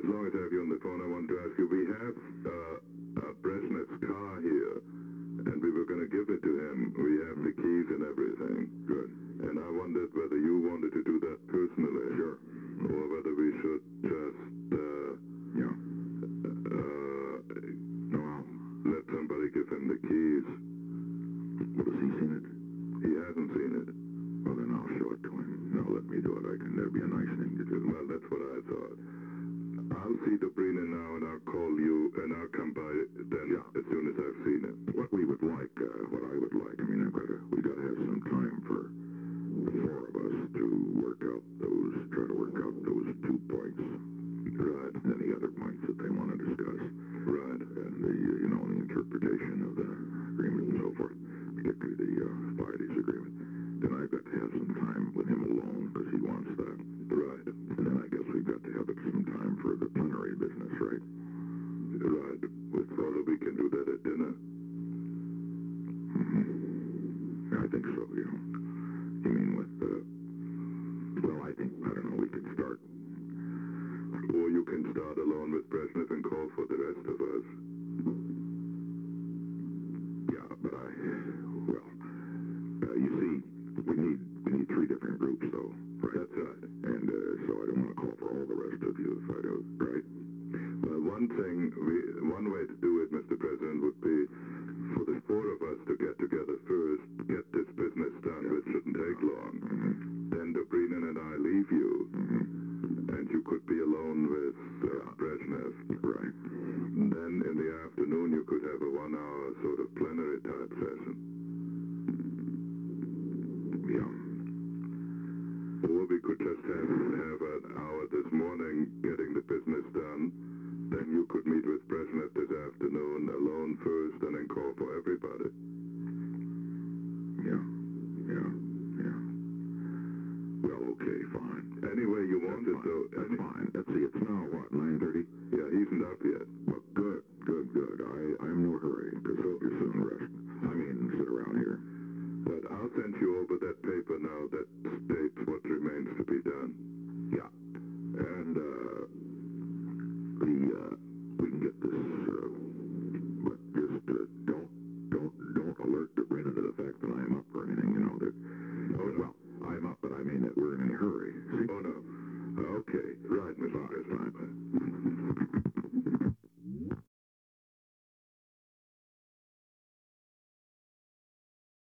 as long as I have you on the phone, I wanted to ask you, we have Brezhnev's car here, and we were going to give it to him. We have the keys and everything. Good. And I wondered whether you wanted to do that personally. Sure. Or whether we should just, Yeah. No, let somebody give him the keys. well, has he seen it? He hasn't seen it. Well, then I'll show it to him. No, let me do it. That'd be a nice thing to do. Well, that's what I thought. I'll see Dobrina now, and I'll call you, and I'll come by then as soon as I've seen it. What we would like, what I would like, I mean, we got to have some time for the four of us to try to work out those 2 points. Right. And any other points that they want to discuss. Right. And the interpretation of the agreement and so forth, particularly the parties agreement. Then I've got to have some time with him alone, because he wants that. Right. And then I guess we've got to have some time for the plenary business, right? Right. Well, we can do that at dinner. Mm-hmm. I think so, You mean with, well, I don't know, we could start. Or you can start alone with Brezhnev and call for the rest of us. Yeah, but you see, we need 3 different groups, though. Right? That's right. And so I don't want to call for all the rest of you if I do, right? Well, one way to do it, Mr. President,